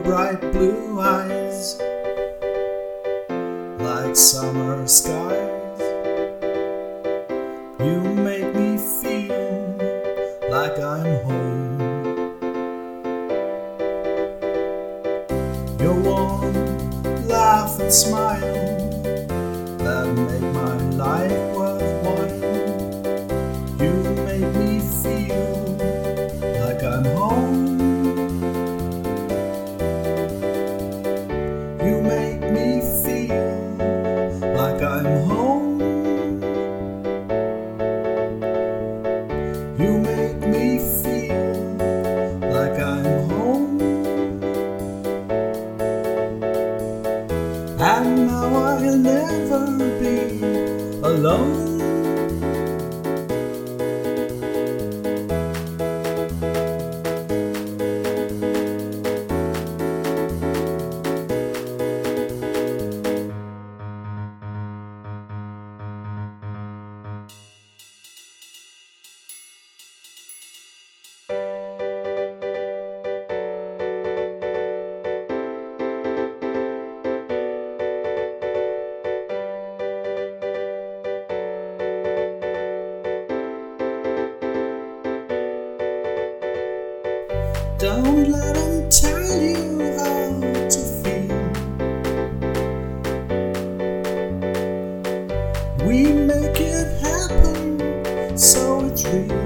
bright blue eyes, like summer skies. You make me feel like I'm home. Your warm laugh and smile that make my life worthwhile. You make me feel like I'm home. You make me feel like I'm home. You make me feel like I'm home. And now I'll never be alone. Don't let them tell you how to feel. We make it happen, so it's real.